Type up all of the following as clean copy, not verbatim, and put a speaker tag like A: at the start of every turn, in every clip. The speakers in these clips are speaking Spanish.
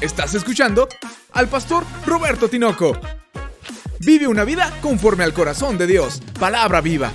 A: Estás escuchando al pastor Roberto Tinoco. Vive una vida conforme al corazón de Dios. Palabra viva.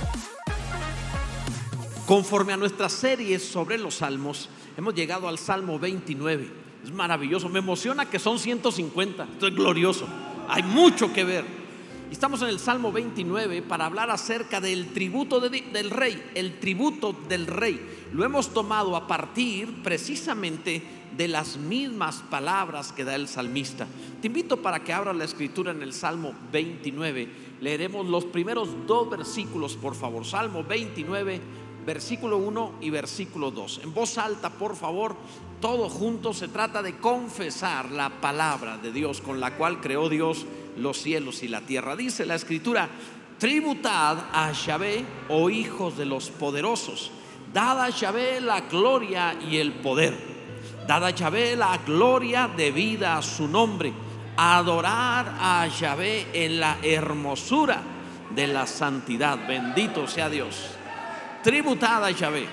B: Conforme a nuestra serie sobre los salmos, hemos llegado al Salmo 29. Es maravilloso, me emociona que son 150. Esto es glorioso, hay mucho que ver. Estamos en el Salmo 29 para hablar acerca del tributo del rey. El tributo del rey lo hemos tomado a partir precisamente de las mismas palabras que da el salmista. Te invito para que abras la escritura en el Salmo 29. Leeremos los primeros dos versículos, por favor. Salmo 29, versículo 1 y versículo 2. En voz alta, por favor, todos juntos. Se trata de confesar la palabra de Dios con la cual creó Dios los cielos y la tierra. Dice la escritura: tributad a Yahvé, oh hijos de los poderosos, dad a Yahvé la gloria y el poder. Dad a Yahvé la gloria debida a su nombre. Adorar a Yahvé en la hermosura de la santidad. Bendito sea Dios. Tributad a Yahvé.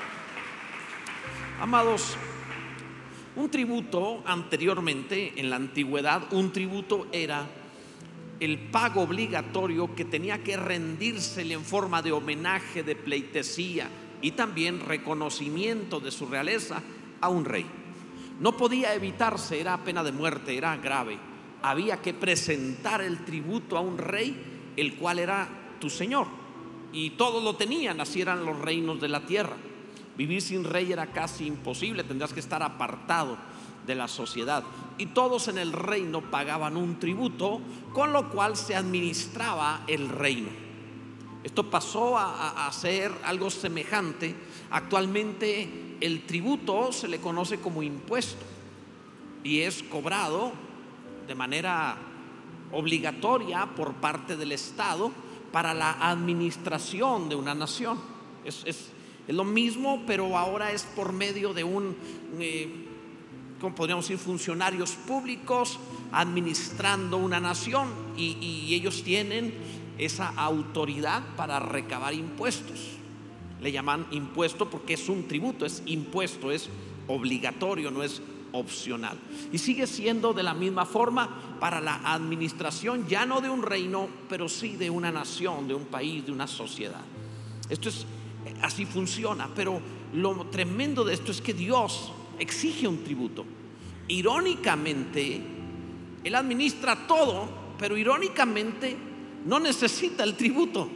B: Amados, un tributo anteriormente, en la antigüedad, un tributo era el pago obligatorio que tenía que rendírsele en forma de homenaje, de pleitesía y también reconocimiento de su realeza a un rey. No podía evitarse, era pena de muerte, era grave. Había que presentar el tributo a un rey, el cual era tu señor, y todos lo tenían. Así eran los reinos de la tierra. Vivir sin rey era casi imposible, tendrías que estar apartado de la sociedad. Y todos en el reino pagaban un tributo, con lo cual se administraba el reino. Esto pasó a ser algo semejante. Actualmente el tributo se le conoce como impuesto y es cobrado de manera obligatoria por parte del Estado para la administración de una nación. Es lo mismo, pero ahora es por medio de como podríamos decir, funcionarios públicos administrando una nación, y ellos tienen esa autoridad para recabar impuestos. Le llaman impuesto porque es un tributo, es impuesto, es obligatorio, no es opcional. Y sigue siendo de la misma forma para la administración, ya no de un reino, pero sí de una nación, de un país, de una sociedad. Esto es, así funciona. Pero lo tremendo de esto es que Dios exige un tributo. Irónicamente, Él administra todo, pero irónicamente no necesita el tributo.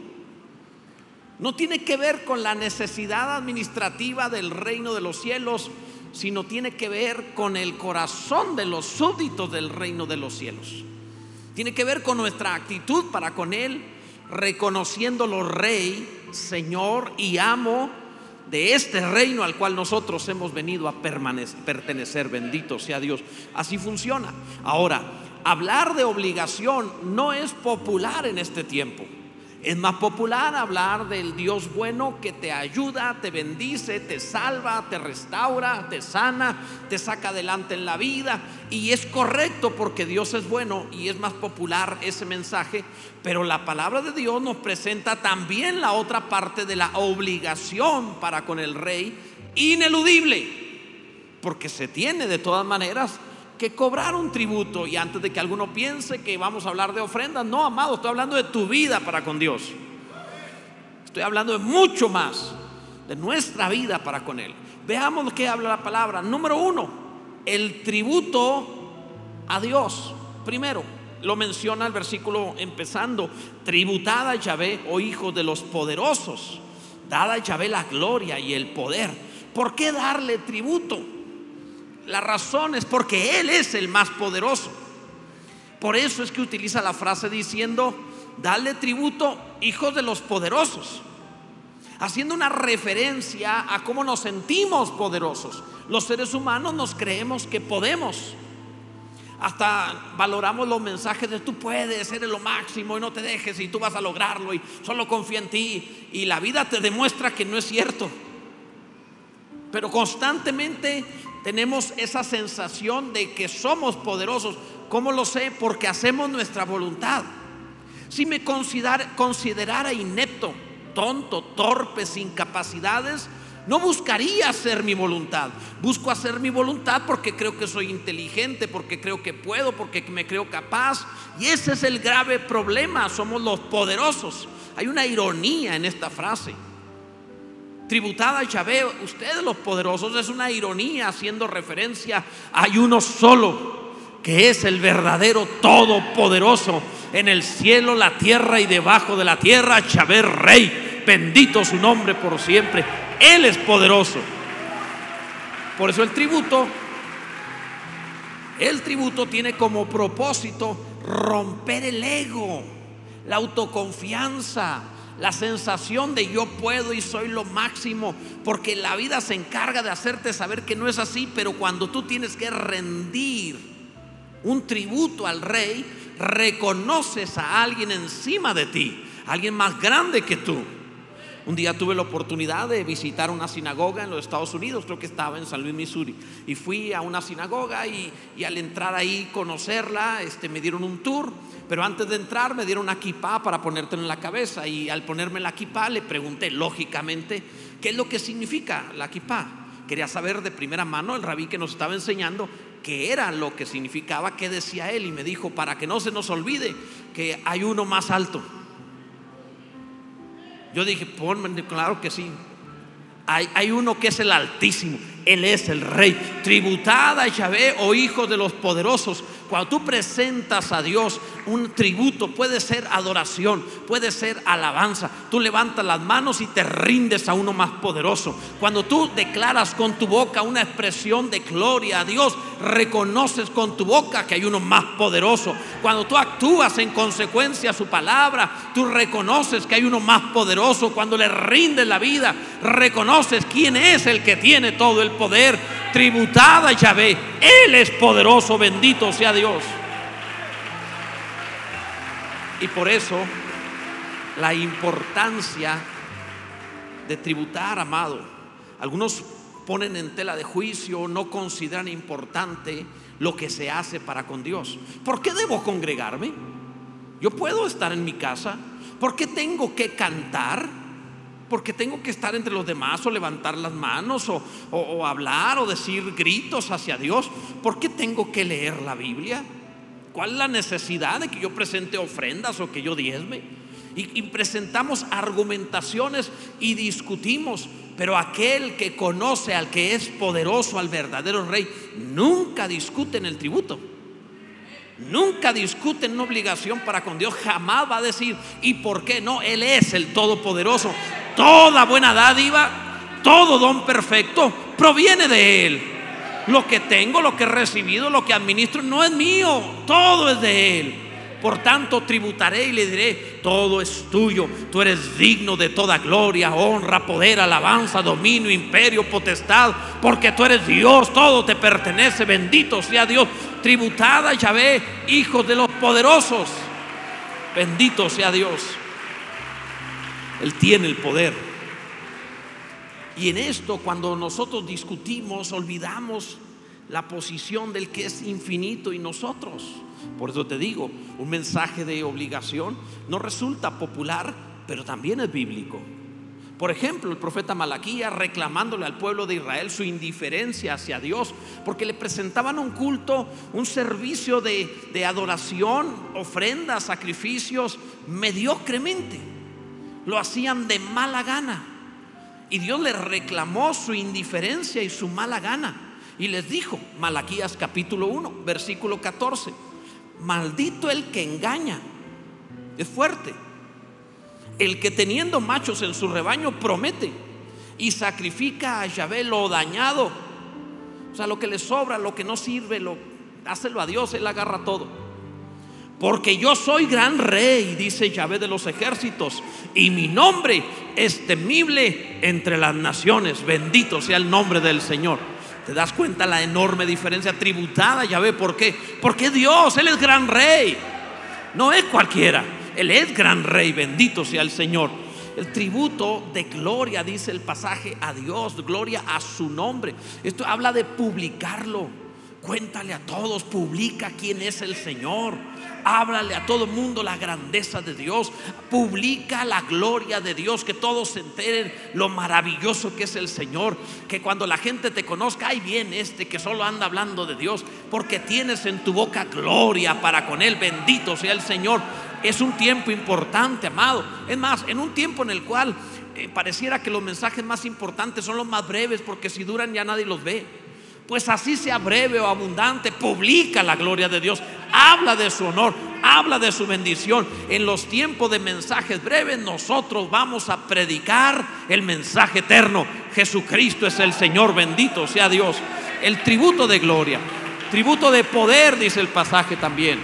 B: No tiene que ver con la necesidad administrativa del reino de los cielos, sino tiene que ver con el corazón de los súbditos del reino de los cielos. Tiene que ver con nuestra actitud para con Él, reconociéndolo Rey, Señor y amo de este reino al cual nosotros hemos venido a pertenecer. Bendito sea Dios. Así funciona. Ahora, hablar de obligación no es popular en este tiempo. Es más popular hablar del Dios bueno que te ayuda, te bendice, te salva, te restaura, te sana, te saca adelante en la vida. Y es correcto porque Dios es bueno y es más popular ese mensaje. Pero la palabra de Dios nos presenta también la otra parte de la obligación para con el rey, ineludible, porque se tiene de todas maneras que cobrar un tributo. Y antes de que alguno piense que vamos a hablar de ofrendas, no, amado, estoy hablando de tu vida para con Dios. Estoy hablando de mucho más, de nuestra vida para con Él. Veamos lo que habla la palabra. Número 1, el tributo a Dios. Primero, lo menciona el versículo empezando: tributad a Yahvé, oh hijos de los poderosos, dad a Yahvé la gloria y el poder. ¿Por qué darle tributo? La razón es porque Él es el más poderoso. Por eso es que utiliza la frase diciendo: dale tributo, hijos de los poderosos, haciendo una referencia a cómo nos sentimos poderosos. Los seres humanos nos creemos que podemos. Hasta valoramos los mensajes de tú puedes, eres lo máximo y no te dejes y tú vas a lograrlo y solo confía en ti. Y la vida te demuestra que no es cierto. Pero constantemente tenemos esa sensación de que somos poderosos. ¿Cómo lo sé? Porque hacemos nuestra voluntad. Si me considerara inepto, tonto, torpe, sin capacidades, No buscaría hacer mi voluntad. Busco hacer mi voluntad porque creo que soy inteligente, porque creo que puedo, porque me creo capaz. Y ese es el grave problema. Somos los poderosos. Hay una ironía en esta frase. Tributad a Yahvé, ustedes los poderosos, es una ironía haciendo referencia. Hay uno solo, que es el verdadero todopoderoso en el cielo, la tierra y debajo de la tierra. Yahvé Rey, bendito su nombre por siempre. Él es poderoso. Por eso el tributo tiene como propósito romper el ego, la autoconfianza, la sensación de yo puedo y soy lo máximo, porque la vida se encarga de hacerte saber que no es así. Pero cuando tú tienes que rendir un tributo al Rey, reconoces a alguien encima de ti, alguien más grande que tú. Un día tuve la oportunidad de visitar una sinagoga en los Estados Unidos, creo que estaba en San Luis, Missouri, y fui a una sinagoga y al entrar ahí, conocerla, me dieron un tour. Pero antes de entrar me dieron una kipá para ponértela en la cabeza, y al ponerme la kipá le pregunté lógicamente qué es lo que significa la kipá. Quería saber de primera mano, el rabí que nos estaba enseñando, qué era lo que significaba, qué decía él, y me dijo: para que no se nos olvide que hay uno más alto. Yo dije: claro que sí. Hay uno que es el Altísimo, Él es el Rey. Tributad a Yahvé, oh hijos de los poderosos. Cuando tú presentas a Dios un tributo, puede ser adoración, puede ser alabanza. Tú levantas las manos y te rindes a uno más poderoso. Cuando tú declaras con tu boca una expresión de gloria a Dios, reconoces con tu boca que hay uno más poderoso. Cuando tú actúas en consecuencia a su palabra, tú reconoces que hay uno más poderoso. Cuando le rindes la vida, reconoces quién es el que tiene todo el poder. Tributad a Yahvé, Él es poderoso, bendito sea Dios. Y por eso la importancia de tributar, amado. Algunos ponen en tela de juicio, no consideran importante lo que se hace para con Dios. ¿Por qué debo congregarme? Yo puedo estar en mi casa. ¿Por qué tengo que cantar? Porque tengo que estar entre los demás, o levantar las manos, o hablar, o decir gritos hacia Dios. ¿Por qué tengo que leer la Biblia? ¿Cuál es la necesidad de que yo presente ofrendas o que yo diezme? Y presentamos argumentaciones y discutimos. Pero aquel que conoce al que es poderoso, al verdadero Rey, nunca discute en el tributo. Nunca discute en una obligación para con Dios. Jamás va a decir ¿y por qué no? Él es el todopoderoso. Toda buena dádiva, todo don perfecto proviene de Él. Lo que tengo, lo que he recibido, lo que administro no es mío, todo es de Él. Por tanto tributaré y le diré: todo es tuyo, tú eres digno de toda gloria, honra, poder, alabanza, dominio, imperio, potestad, porque tú eres Dios, todo te pertenece, bendito sea Dios. Tributad a Yahvé, hijos de los poderosos, bendito sea Dios. Él tiene el poder. Y en esto, cuando nosotros discutimos, olvidamos la posición del que es infinito y nosotros. Por eso te digo, un mensaje de obligación no resulta popular, pero también es bíblico. Por ejemplo, el profeta Malaquías reclamándole al pueblo de Israel su indiferencia hacia Dios, porque le presentaban un culto, un servicio de adoración, ofrendas, sacrificios mediocremente. Lo hacían de mala gana. Y Dios les reclamó su indiferencia y su mala gana. Y les dijo, Malaquías capítulo 1, versículo 14: maldito el que engaña. Es fuerte. El que teniendo machos en su rebaño promete y sacrifica a Yahvé lo dañado. O sea, lo que le sobra, lo que no sirve, hácelo a Dios, Él agarra todo. Porque yo soy gran rey, dice Yahvé de los ejércitos, y mi nombre es temible entre las naciones. Bendito sea el nombre del Señor. ¿Te das cuenta la enorme diferencia? Tributada a Yahvé. ¿Por qué? Porque Dios, Él es gran rey. No es cualquiera, Él es gran rey, bendito sea el Señor. El tributo de gloria, dice el pasaje, a Dios, gloria a su nombre. Esto habla de publicarlo. Cuéntale a todos, publica quién es el Señor. Háblale a todo mundo la grandeza de Dios. Publica la gloria de Dios, que todos se enteren lo maravilloso que es el Señor. Que cuando la gente te conozca, ahí viene este que solo anda hablando de Dios, porque tienes en tu boca gloria para con él. Bendito sea el Señor. Es un tiempo importante, amado. Es más, en un tiempo en el cual pareciera que los mensajes más importantes son los más breves, porque si duran ya nadie los ve. Pues así sea breve o abundante, publica la gloria de Dios, habla de su honor, habla de su bendición. En los tiempos de mensajes breves, nosotros vamos a predicar el mensaje eterno. Jesucristo es el Señor, bendito sea Dios. El tributo de gloria, tributo de poder, dice el pasaje también.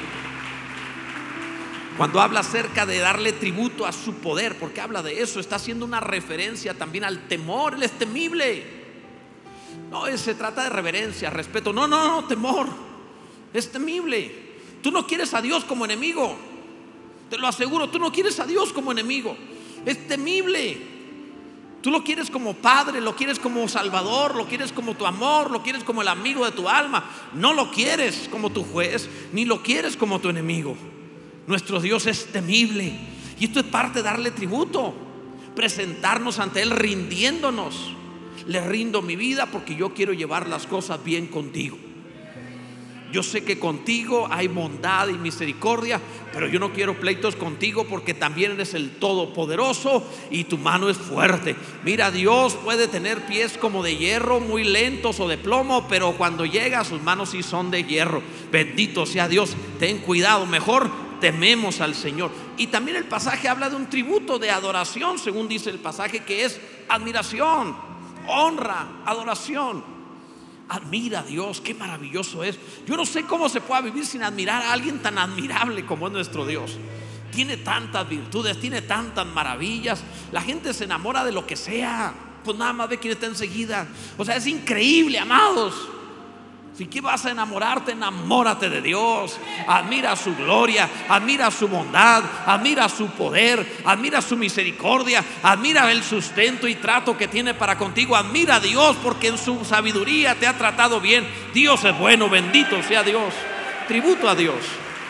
B: Cuando habla acerca de darle tributo a su poder, porque habla de eso, está haciendo una referencia también al temor. Él es temible. No, se trata de reverencia, respeto. No, temor. Es temible. Tú no quieres a Dios como enemigo. Te lo aseguro, tú no quieres a Dios como enemigo. Es temible. Tú lo quieres como Padre, lo quieres como Salvador, lo quieres como tu amor, lo quieres como el amigo de tu alma. No lo quieres como tu juez, ni lo quieres como tu enemigo. Nuestro Dios es temible. Y esto es parte de darle tributo, presentarnos ante Él rindiéndonos. Le rindo mi vida porque yo quiero llevar las cosas bien contigo. Yo sé que contigo hay bondad y misericordia, pero yo no quiero pleitos contigo, porque también eres el Todopoderoso y tu mano es fuerte. Mira, Dios puede tener pies como de hierro, muy lentos, o de plomo, pero cuando llega, sus manos sí son de hierro. Bendito sea Dios. Ten cuidado, mejor tememos al Señor. Y también el pasaje habla de un tributo de adoración, según dice el pasaje, que es admiración, honra, adoración. Admira a Dios, qué maravilloso es. Yo no sé cómo se puede vivir sin admirar a alguien tan admirable como es nuestro Dios. Tiene tantas virtudes, tiene tantas maravillas. La gente se enamora de lo que sea, pues nada más ve quién está enseguida. O sea, es increíble, amados. Si que vas a enamorarte, enamórate de Dios. Admira su gloria, admira su bondad, admira su poder, admira su misericordia, admira el sustento y trato que tiene para contigo. Admira a Dios, porque en su sabiduría te ha tratado bien. Dios es bueno, bendito sea Dios. Tributo a Dios.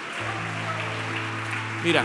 B: Mira,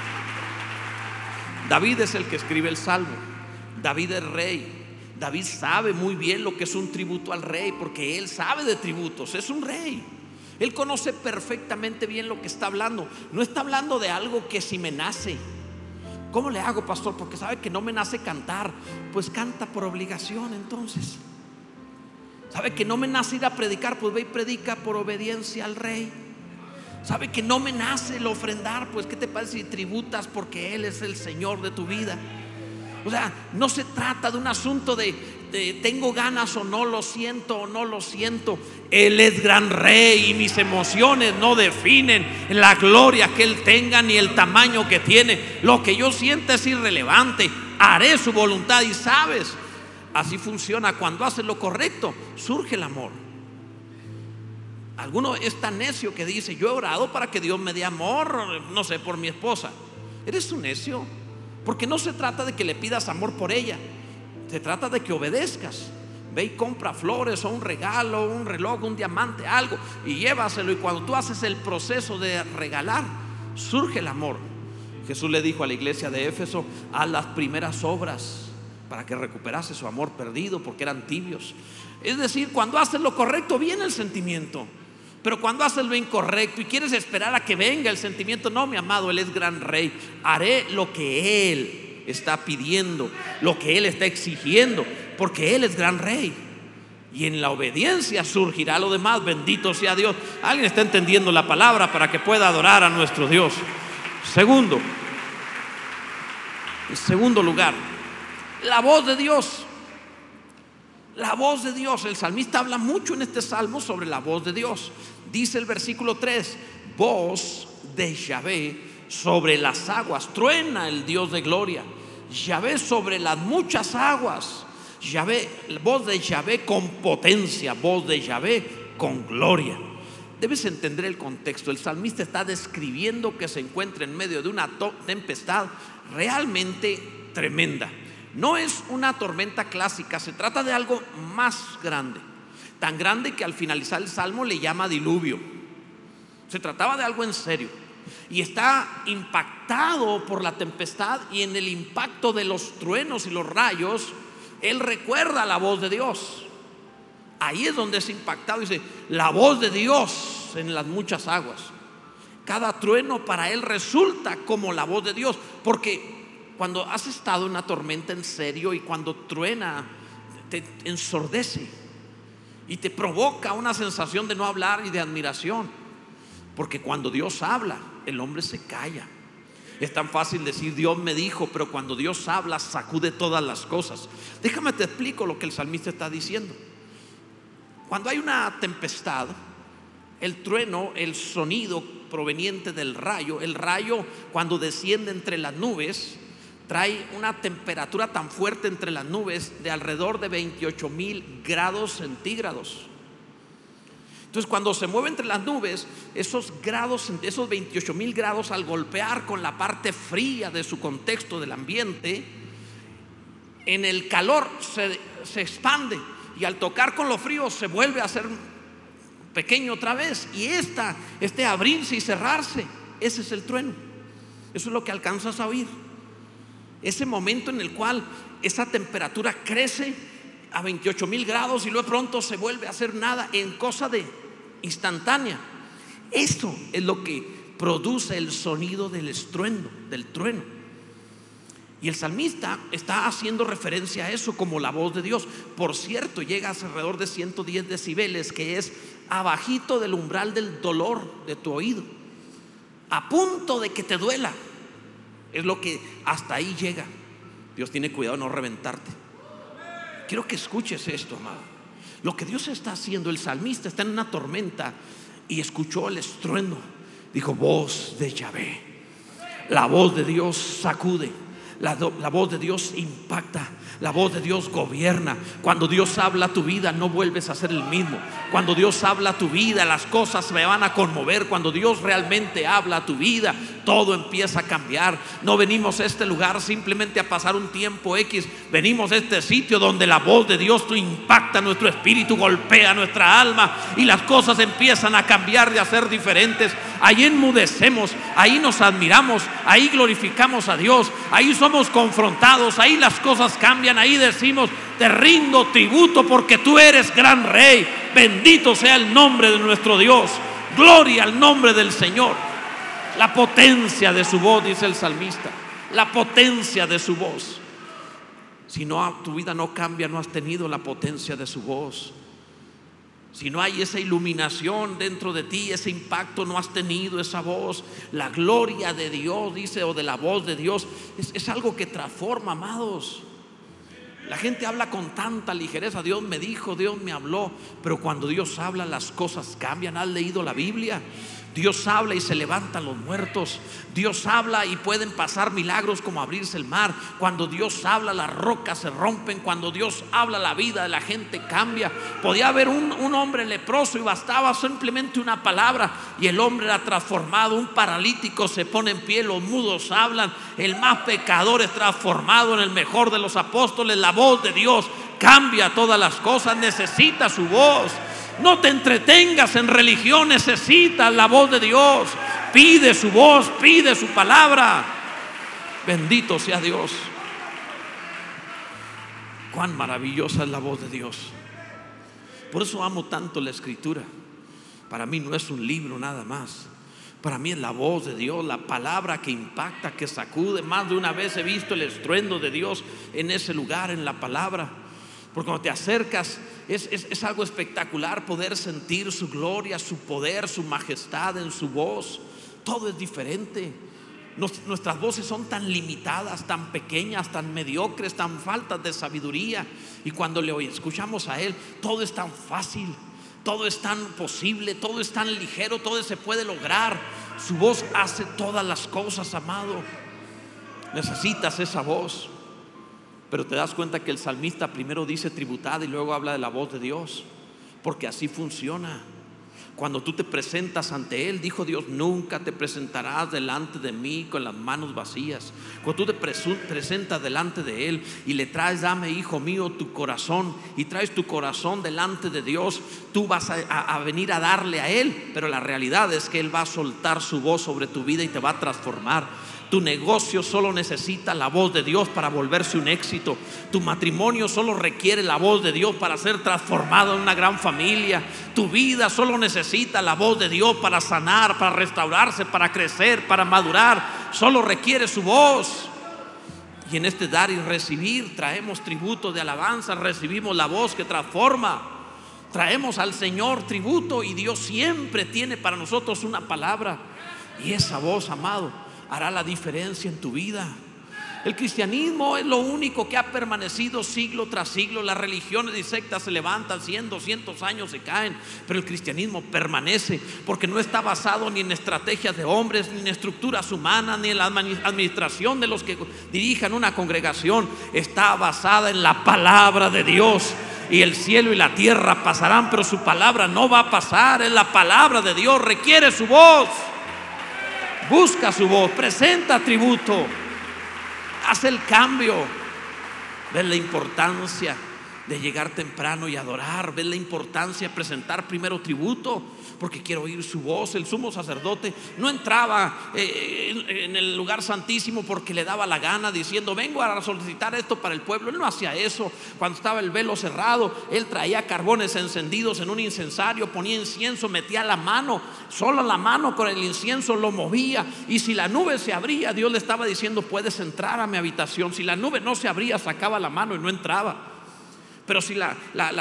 B: David es el que escribe el Salmo. David es rey. David sabe muy bien lo que es un tributo al rey, porque él sabe de tributos, es un rey. Él conoce perfectamente bien lo que está hablando. No está hablando de algo que si me nace. ¿Cómo le hago, pastor? Porque sabe que no me nace cantar. Pues canta por obligación entonces. Sabe que no me nace ir a predicar, pues ve y predica por obediencia al rey. Sabe que no me nace el ofrendar, pues ¿qué te parece si tributas porque Él es el Señor de tu vida? O sea, no se trata de un asunto de tengo ganas o no lo siento o no lo siento. Él es gran rey y mis emociones no definen la gloria que Él tenga ni el tamaño que tiene. Lo que yo siento es irrelevante. Haré su voluntad. Y sabes, así funciona. Cuando haces lo correcto, surge el amor. Alguno es tan necio que dice: yo he orado para que Dios me dé amor, no sé, por mi esposa. Eres un necio. Porque no se trata de que le pidas amor por ella, se trata de que obedezcas. Ve y compra flores o un regalo, un reloj, un diamante, algo, y llévaselo. Y cuando tú haces el proceso de regalar, surge el amor. Jesús le dijo a la iglesia de Éfeso: haz las primeras obras para que recuperase su amor perdido, porque eran tibios. Es decir, cuando haces lo correcto viene el sentimiento. Pero cuando haces lo incorrecto y quieres esperar a que venga el sentimiento, no, mi amado, Él es gran rey. Haré lo que Él está pidiendo, lo que Él está exigiendo, porque Él es gran rey. Y en la obediencia surgirá lo demás. Bendito sea Dios. ¿Alguien está entendiendo la palabra para que pueda adorar a nuestro Dios? En segundo lugar, la voz de Dios. La voz de Dios. El salmista habla mucho en este salmo sobre la voz de Dios. Dice el versículo 3: voz de Yahvé sobre las aguas. Truena el Dios de gloria. Yahvé sobre las muchas aguas. Yahvé, voz de Yahvé con potencia, voz de Yahvé con gloria. Debes entender el contexto. El salmista está describiendo que se encuentra en medio de una tempestad realmente tremenda. No es una tormenta clásica, se trata de algo más grande. tan grande que al finalizar el salmo le llama diluvio. Se trataba de algo en serio. Y está impactado por la tempestad, y en el impacto de los truenos y los rayos, él recuerda la voz de Dios. Ahí es donde es impactado. Dice: la voz de Dios en las muchas aguas. Cada trueno para él resulta como la voz de Dios, porque cuando has estado en una tormenta en serio y cuando truena, te ensordece y te provoca una sensación de no hablar y de admiración, porque cuando Dios habla, el hombre se calla. Es tan fácil decir Dios me dijo, pero cuando Dios habla, sacude todas las cosas. Déjame te explico lo que el salmista está diciendo. Cuando hay una tempestad, el trueno, el sonido proveniente del rayo, el rayo cuando desciende entre las nubes, trae una temperatura tan fuerte entre las nubes de alrededor de 28,000 grados centígrados. Entonces, cuando se mueve entre las nubes, esos 28,000 grados, al golpear con la parte fría de su contexto del ambiente, en el calor se expande, y al tocar con lo frío se vuelve a hacer pequeño otra vez, y este abrirse y cerrarse, ese es el trueno. Eso es lo que alcanzas a oír. Ese momento en el cual esa temperatura crece a 28,000 grados y luego pronto se vuelve a hacer nada en cosa de instantánea. Eso es lo que produce el sonido del estruendo, del trueno. Y el salmista está haciendo referencia a eso como la voz de Dios. Por cierto, llega a alrededor de 110 decibeles, que es abajito del umbral del dolor de tu oído, a punto de que te duela. Es lo que hasta ahí llega. Dios tiene cuidado de no reventarte. Quiero que escuches esto, amado. Lo que Dios está haciendo, el salmista está en una tormenta y escuchó el estruendo. Dijo: voz de Yahvé. La voz de Dios sacude. La voz de Dios impacta. La voz de Dios gobierna. Cuando Dios habla a tu vida, no vuelves a ser el mismo. Cuando Dios habla a tu vida, las cosas se van a conmover. Cuando Dios realmente habla a tu vida, todo empieza a cambiar. No venimos a este lugar simplemente a pasar un tiempo X. Venimos a este sitio donde la voz de Dios impacta nuestro espíritu, golpea nuestra alma, y las cosas empiezan a cambiar, de a ser diferentes. Ahí enmudecemos, ahí nos admiramos, ahí glorificamos a Dios, ahí somos confrontados, ahí las cosas cambian, ahí decimos: te rindo tributo porque tú eres gran rey. Bendito sea el nombre de nuestro Dios. Gloria al nombre del Señor. La potencia de su voz, dice el salmista, la potencia de su voz. Si tu vida no cambia, no has tenido la potencia de su voz. Si no hay esa iluminación dentro de ti, ese impacto, no has tenido esa voz. La gloria de Dios, dice, o de la voz de Dios, es algo que transforma, amados. La gente habla con tanta ligereza: Dios me dijo, Dios me habló. Pero cuando Dios habla, las cosas cambian. ¿Has leído la Biblia? Dios habla y se levantan los muertos. Dios habla y pueden pasar milagros como abrirse el mar. Cuando Dios habla, las rocas se rompen. Cuando Dios habla, la vida de la gente cambia. Podía haber un hombre leproso y bastaba simplemente una palabra y el hombre era transformado. Un paralítico se pone en pie, los mudos hablan. El más pecador es transformado en el mejor de los apóstoles. La voz de Dios cambia todas las cosas. Necesita su voz. No te entretengas en religión, necesitas la voz de Dios. Pide su voz, pide su palabra. Bendito sea Dios. Cuán maravillosa es la voz de Dios. Por eso amo tanto la Escritura. Para mí no es un libro nada más. Para mí es la voz de Dios, la palabra que impacta, que sacude. Más de una vez he visto el estruendo de Dios en ese lugar, en la palabra. Porque cuando te acercas es algo espectacular poder sentir su gloria, su poder, su majestad en su voz. Todo es diferente. Nuestras voces son tan limitadas, tan pequeñas, tan mediocres, tan faltas de sabiduría. Y cuando le escuchamos a Él, todo es tan fácil, todo es tan posible, todo es tan ligero, todo se puede lograr. Su voz hace todas las cosas, amado. Necesitas esa voz. Pero te das cuenta que el salmista primero dice tributad y luego habla de la voz de Dios, porque así funciona. Cuando tú te presentas ante Él, dijo Dios, nunca te presentarás delante de mí con las manos vacías. Cuando tú te presentas delante de Él y le traes, dame, hijo mío, tu corazón, y traes tu corazón delante de Dios, tú vas a venir a darle a Él. Pero la realidad es que Él va a soltar su voz sobre tu vida y te va a transformar. Tu negocio solo necesita la voz de Dios para volverse un éxito. Tu matrimonio solo requiere la voz de Dios para ser transformado en una gran familia. Tu vida solo necesita la voz de Dios para sanar, para restaurarse, para crecer, para madurar. Solo requiere su voz. Y en este dar y recibir traemos tributo de alabanza, recibimos la voz que transforma. Traemos al Señor tributo y Dios siempre tiene para nosotros una palabra. Y esa voz, amado, hará la diferencia en tu vida. El cristianismo es lo único que ha permanecido siglo tras siglo. Las religiones y sectas se levantan 100, 200 años, se caen, pero el cristianismo permanece porque no está basado ni en estrategias de hombres, ni en estructuras humanas, ni en la administración de los que dirijan una congregación. Está basada en la palabra de Dios. Y el cielo y la tierra pasarán, pero su palabra no va a pasar. Es la palabra de Dios, requiere su voz. Busca su voz, presenta tributo, haz el cambio. Ves la importancia de llegar temprano y adorar. Ves la importancia de presentar primero tributo, porque quiero oír su voz. El sumo sacerdote no entraba en el lugar santísimo porque le daba la gana, diciendo, vengo a solicitar esto para el pueblo. Él no hacía eso. Cuando estaba el velo cerrado, él traía carbones encendidos en un incensario, ponía incienso, metía la mano, solo la mano con el incienso lo movía. Y si la nube se abría, Dios le estaba diciendo, puedes entrar a mi habitación. Si la nube no se abría, sacaba la mano y no entraba. Pero si la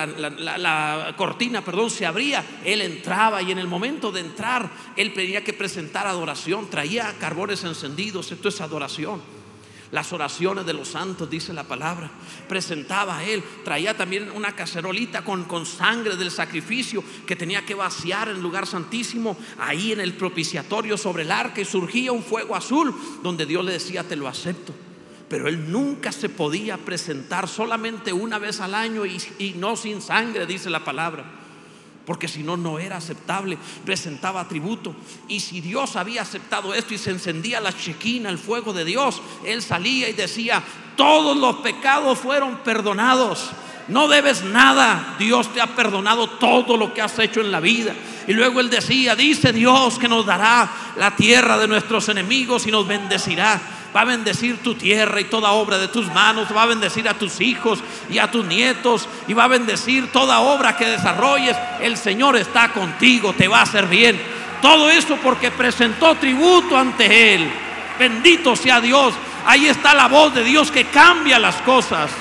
B: cortina, se abría, él entraba. Y en el momento de entrar, él tenía que presentar adoración. Traía carbones encendidos. Esto es adoración. Las oraciones de los santos, dice la palabra. Presentaba a él. Traía también una cacerolita con sangre del sacrificio que tenía que vaciar en el lugar santísimo. Ahí en el propiciatorio sobre el arca, y surgía un fuego azul donde Dios le decía, te lo acepto. Pero él nunca se podía presentar, solamente una vez al año, y no sin sangre, dice la palabra, porque si no, no era aceptable. Presentaba tributo. Y si Dios había aceptado esto y se encendía la chequina, el fuego de Dios, él salía y decía, todos los pecados fueron perdonados, no debes nada, Dios te ha perdonado todo lo que has hecho en la vida. Y luego él decía, dice Dios que nos dará la tierra de nuestros enemigos y nos bendecirá. Va a bendecir tu tierra y toda obra de tus manos. Va a bendecir a tus hijos y a tus nietos, y va a bendecir toda obra que desarrolles. El Señor está contigo, te va a hacer bien. Todo eso porque presentó tributo ante Él. Bendito sea Dios. Ahí está la voz de Dios que cambia las cosas.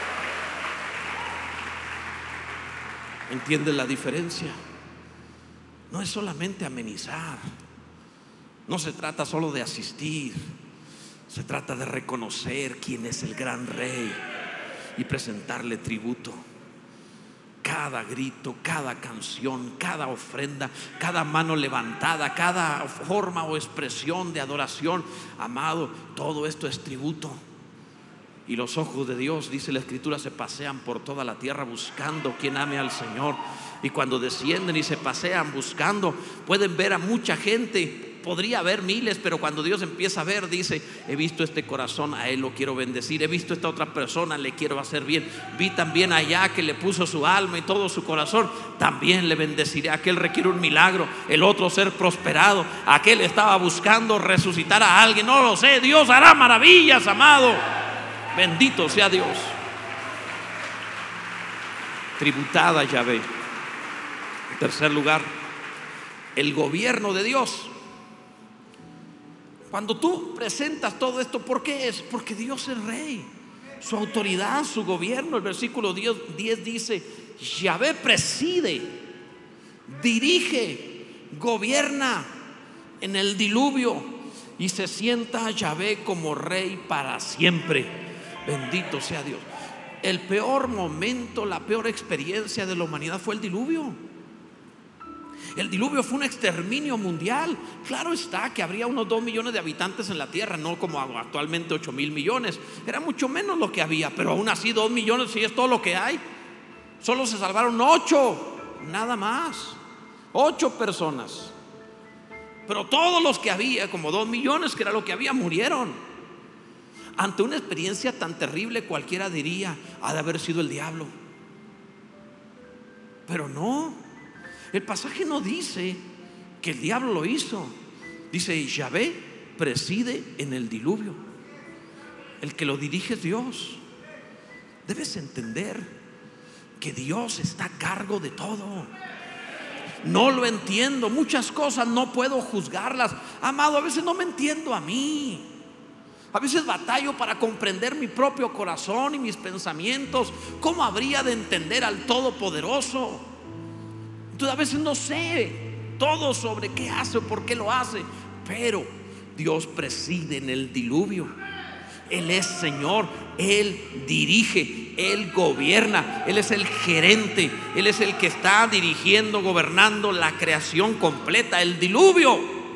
B: ¿Entiendes la diferencia? No es solamente amenizar. No se trata solo de asistir. Se trata de reconocer quién es el gran rey y presentarle tributo. Cada grito, cada canción, cada ofrenda, cada mano levantada, cada forma o expresión de adoración, amado, todo esto es tributo. Y los ojos de Dios, dice la Escritura, se pasean por toda la tierra buscando quien ame al Señor. Y cuando descienden y se pasean buscando, pueden ver a mucha gente. Podría haber miles, pero cuando Dios empieza a ver, dice, he visto este corazón, a él lo quiero bendecir. He visto esta otra persona, le quiero hacer bien. Vi también allá que le puso su alma y todo su corazón, también le bendeciré. Aquel requiere un milagro, el otro ser prosperado. Aquel estaba buscando resucitar a alguien, no lo sé. Dios hará maravillas, amado. Bendito sea Dios. Tributada Yahvé. En tercer lugar, el gobierno de Dios. Cuando tú presentas todo esto, ¿por qué es? Porque Dios es rey. Su autoridad, su gobierno. El versículo 10 dice, Yahvé preside, dirige, gobierna en el diluvio, y se sienta Yahvé como rey para siempre. Bendito sea Dios. El peor momento, la peor experiencia de la humanidad fue el diluvio. El diluvio fue un exterminio mundial. Claro está que habría unos 2 millones de habitantes en la tierra, no como actualmente 8,000 millones. Era mucho menos lo que había, pero aún así 2 millones sí es todo lo que hay. Solo se salvaron 8, nada más. 8 personas. Pero todos los que había, como 2 millones que era lo que había, murieron. Ante una experiencia tan terrible, cualquiera diría: ha de haber sido el diablo. Pero no, el pasaje no dice que el diablo lo hizo. Dice: Yahvé preside en el diluvio. El que lo dirige es Dios. Debes entender que Dios está a cargo de todo. No lo entiendo, muchas cosas no puedo juzgarlas. Amado, a veces no me entiendo a mí. A veces batallo para comprender mi propio corazón y mis pensamientos. ¿Cómo habría de entender al Todopoderoso? Entonces a veces no sé todo sobre qué hace o por qué lo hace. Pero Dios preside en el diluvio. Él es Señor, Él dirige, Él gobierna, Él es el gerente, Él es el que está dirigiendo, gobernando la creación completa. El diluvio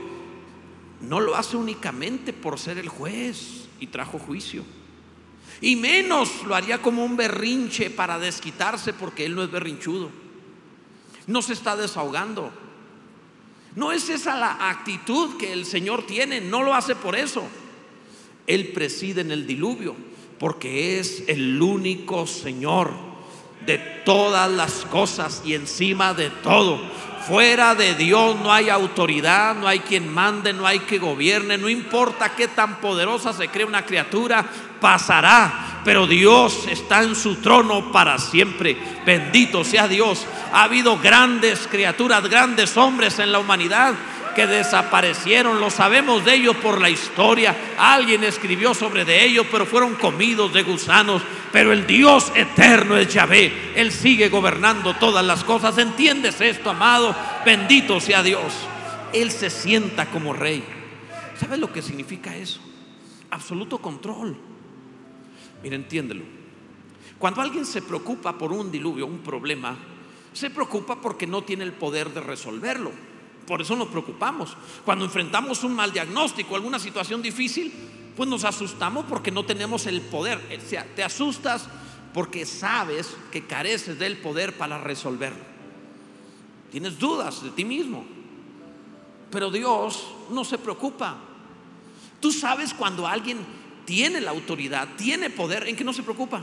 B: no lo hace únicamente por ser el juez y trajo juicio, y menos lo haría como un berrinche para desquitarse, porque Él no es berrinchudo, no se está desahogando. No es esa la actitud que el Señor tiene, no lo hace por eso. Él preside en el diluvio porque es el único Señor de todas las cosas y encima de todo. Fuera de Dios no hay autoridad, no hay quien mande, no hay que gobierne. No importa qué tan poderosa se cree una criatura, pasará, pero Dios está en su trono para siempre. Bendito sea Dios. Ha habido grandes criaturas, grandes hombres en la humanidad que desaparecieron, lo sabemos de ellos por la historia. Alguien escribió sobre de ellos, pero fueron comidos de gusanos. Pero el Dios eterno es Yahvé. Él sigue gobernando todas las cosas. ¿Entiendes esto, amado? Bendito sea Dios. Él se sienta como rey. ¿Sabes lo que significa eso? Absoluto control. Mira, entiéndelo. Cuando alguien se preocupa por un diluvio, un problema, se preocupa porque no tiene el poder de resolverlo. Por eso nos preocupamos. Cuando enfrentamos un mal diagnóstico, alguna situación difícil, pues nos asustamos porque no tenemos el poder. O sea, te asustas porque sabes que careces del poder para resolverlo. Tienes dudas de ti mismo. Pero Dios no se preocupa. Tú sabes cuando alguien tiene la autoridad, tiene poder, en que no se preocupa.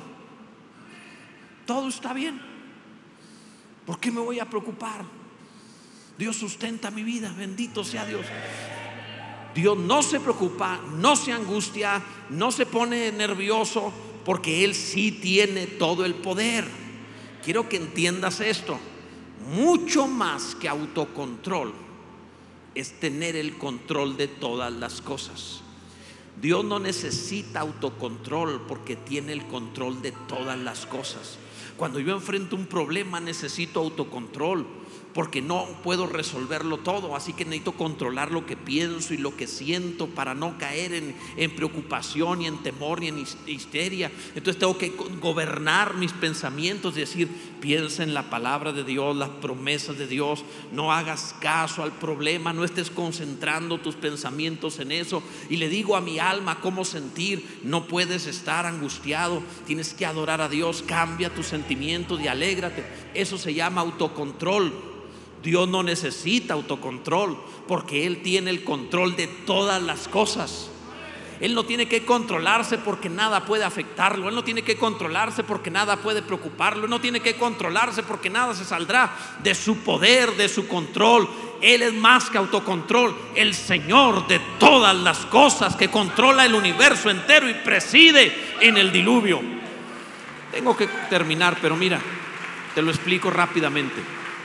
B: Todo está bien. ¿Por qué me voy a preocupar? Dios sustenta mi vida, bendito sea Dios. Dios no se preocupa, no se angustia, no se pone nervioso, porque Él sí tiene todo el poder. Quiero que entiendas esto. Mucho más que autocontrol es tener el control de todas las cosas. Dios no necesita autocontrol porque tiene el control de todas las cosas. Cuando yo enfrento un problema necesito autocontrol, porque no puedo resolverlo todo, así que necesito controlar lo que pienso y lo que siento para no caer en preocupación y en temor y en histeria. Entonces tengo que gobernar mis pensamientos, decir: piensa en la palabra de Dios, las promesas de Dios, no hagas caso al problema, no estés concentrando tus pensamientos en eso. Y le digo a mi alma cómo sentir. No puedes estar angustiado, tienes que adorar a Dios, cambia tus sentimientos y alégrate. Eso se llama autocontrol. Dios no necesita autocontrol porque Él tiene el control de todas las cosas. Él no tiene que controlarse porque nada puede afectarlo. Él no tiene que controlarse porque nada puede preocuparlo. Él no tiene que controlarse porque nada se saldrá de su poder, de su control. Él es más que autocontrol, el Señor de todas las cosas, que controla el universo entero y preside en el diluvio. Tengo que terminar, pero mira, te lo explico rápidamente.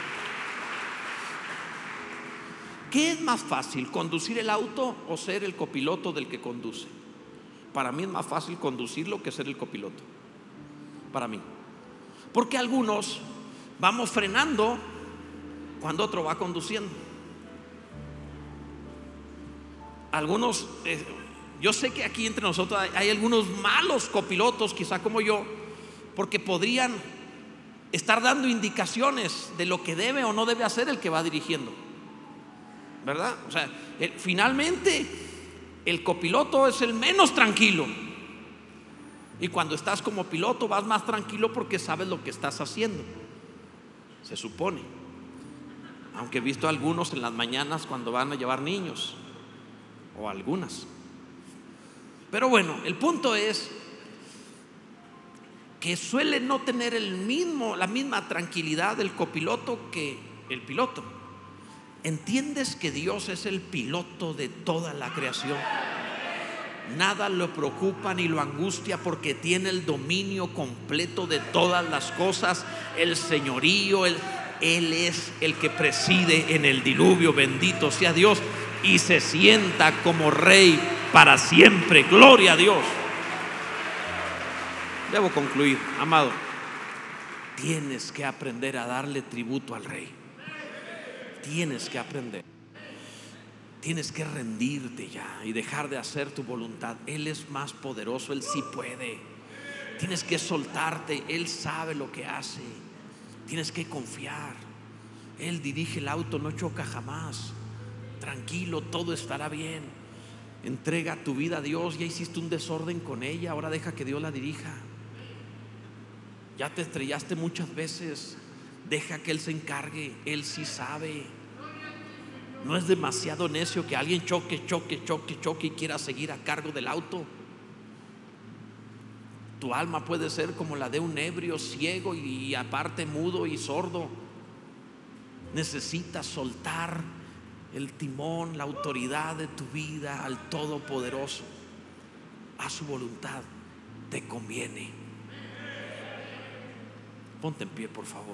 B: ¿Qué es más fácil, conducir el auto o ser el copiloto del que conduce? Para mí es más fácil conducirlo que ser el copiloto. Para mí. Porque algunos vamos frenando cuando otro va conduciendo. Algunos, yo sé que aquí entre nosotros hay algunos malos copilotos, quizá como yo, porque podrían estar dando indicaciones de lo que debe o no debe hacer el que va dirigiendo, ¿verdad? O sea, finalmente el copiloto es el menos tranquilo, y cuando estás como piloto vas más tranquilo porque sabes lo que estás haciendo, se supone. Aunque he visto a algunos en las mañanas cuando van a llevar niños, o algunas. Pero bueno, el punto es que suele no tener la misma tranquilidad del copiloto que el piloto. ¿Entiendes que Dios es el piloto de toda la creación? Nada lo preocupa ni lo angustia, porque tiene el dominio completo de todas las cosas, el señorío. Él es el que preside en el diluvio, bendito sea Dios, y se sienta como rey para siempre. Gloria a Dios. Debo concluir, amado. Tienes que aprender a darle tributo al rey. Tienes que aprender. Tienes que rendirte ya y dejar de hacer tu voluntad. Él es más poderoso, Él sí puede. Tienes que soltarte, Él sabe lo que hace. Tienes que confiar. Él dirige el auto, no choca jamás. Tranquilo, todo estará bien. Entrega tu vida a Dios. Ya hiciste un desorden con ella, ahora deja que Dios la dirija. Ya te estrellaste muchas veces, deja que Él se encargue. Él sí sabe. No es demasiado necio que alguien choque y quiera seguir a cargo del auto. Tu alma puede ser como la de un ebrio, ciego y aparte mudo y sordo. Necesitas soltar el timón, la autoridad de tu vida al Todopoderoso. A su voluntad te conviene. Ponte en pie, por favor.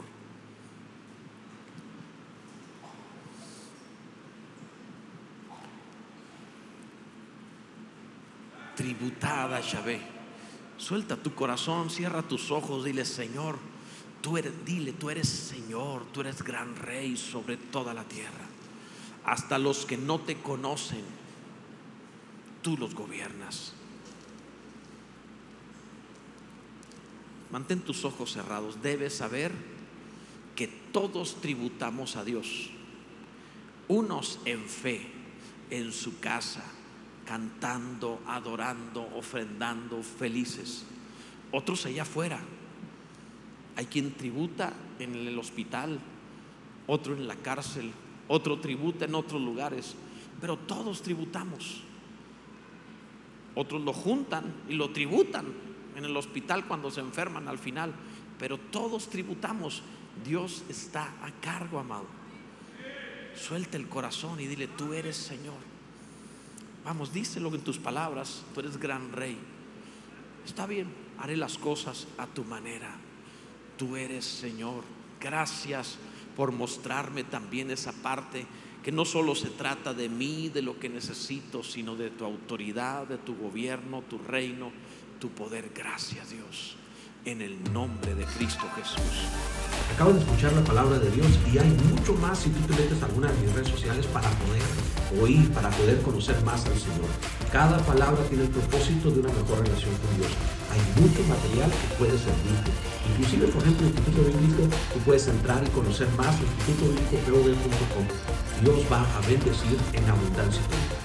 B: Tributada Yahvé. Suelta tu corazón, cierra tus ojos, dile: Señor, tú eres Señor, tú eres gran rey sobre toda la tierra. Hasta los que no te conocen, tú los gobiernas. Mantén tus ojos cerrados. Debes saber que todos tributamos a Dios. Unos en fe, en su casa, cantando, adorando, ofrendando, felices. Otros allá afuera. Hay quien tributa en el hospital, otro en la cárcel, otro tributa en otros lugares, pero todos tributamos. Otros lo juntan y lo tributan en el hospital cuando se enferman al final, pero todos tributamos. Dios está a cargo, amado. Suelta el corazón y dile: tú eres Señor. Vamos, díselo en tus palabras: tú eres gran rey. Está bien, haré las cosas a tu manera. Tú eres Señor. Gracias por mostrarme también esa parte, que no solo se trata de mí, de lo que necesito, sino de tu autoridad, de tu gobierno, tu reino, tu poder. Gracias, Dios, en el nombre de Cristo Jesús.
C: Acabas de escuchar la palabra de Dios, y hay mucho más si tú te metes a alguna de mis redes sociales para poder oír, para poder conocer más al Señor. Cada palabra tiene el propósito de una mejor relación con Dios. Hay mucho material que puede servirte. Inclusive, por ejemplo, el Instituto Bíblico, tú puedes entrar y conocer más en institutobíblico.com. Dios va a bendecir en abundancia.